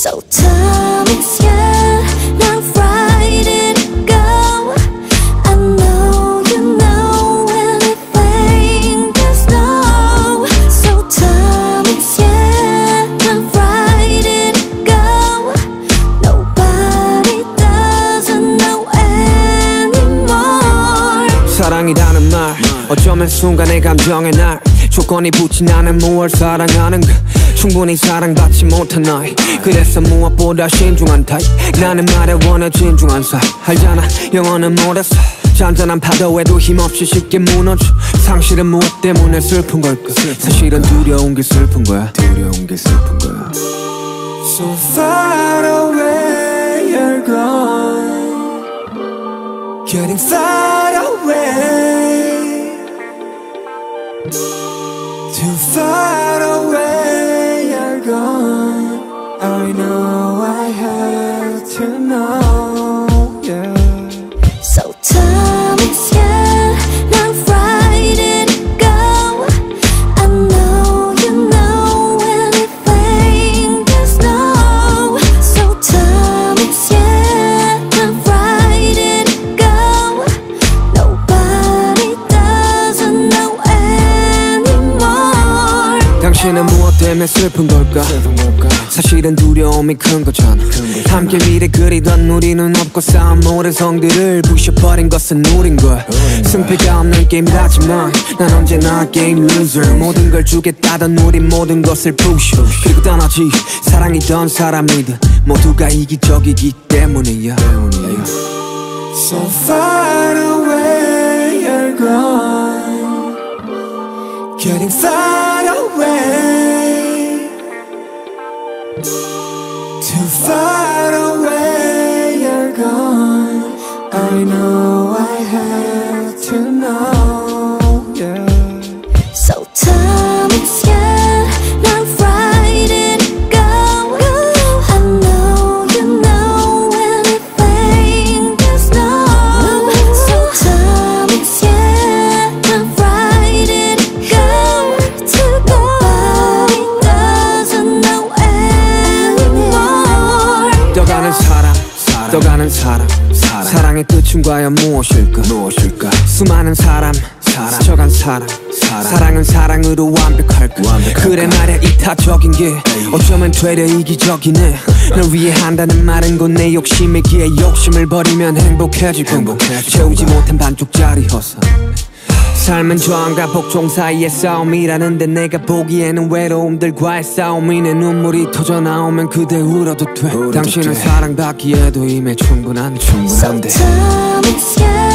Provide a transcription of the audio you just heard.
So tell me, yeah, now right it go. I know you know anything there's no. So tell me, yeah, now right it go. Nobody doesn't know anymore. 사랑이라는 말 어쩌면 순간의 감정의 날 조건이 붙진 않은 무얼 사랑하는가 충분히 사랑받지 못한 나이 그래서 무엇보다 신중한 타입 나는 말에 원해 진중한 사이 알잖아 영어는 못했어 잔잔한 파도에도 힘없이 쉽게 무너져 상실은 무엇 때문에 슬픈 걸까 사실은 두려운 게 슬픈 거야 두려운 게 슬픈 거야 So far away you're gone Getting far away Too far away you're gone I know I have to know, yeah So tell me, yeah, now right it go. I know you know anything there's no. So tell me, yeah, now right it go. Nobody doesn't know anymore. 당신은 무엇 때문에 슬픈 걸까 사실은 두려움이 큰 거잖아 함께 미래 그리던 우리는 없고 쌓은 모든 성들을 부셔버린 것은 우린 거야 승패가 없는 게임이라지만 난 언제나 게임 loser 모든 걸 주겠다던 우린 모든 것을 부셔 그리고 떠나지 사랑이던 사람이든 모두가 이기적이기 때문이야 So far away you're gone Getting far away Too far away you're gone I know I have to know, yeah So tell me, yeah, now right it go. I know you know anything there's no. So tell me, yeah, now right it go. Nobody doesn't know anymore. 떠가는 사람 떠가는 사람 사랑의 끝은 과연 무엇일까 수많은 사람 스쳐간 사랑 사랑은 사랑으로 완벽할까 그래 말야 이타적인 게 어쩌면 되려 이기적이네 널 위해 한다는 말은 곧 내 욕심이기에 욕심을 버리면 행복해지고 채우지 못한 반쪽짜리 허사 삶은 저항과 복종 사이의 싸움이라는데 내가 보기에는 외로움들과의 싸움이 내 눈물이 터져나오면 그대 울어도 돼 당신은 사랑받기에도 이미 충분한데 So tell me, yeah.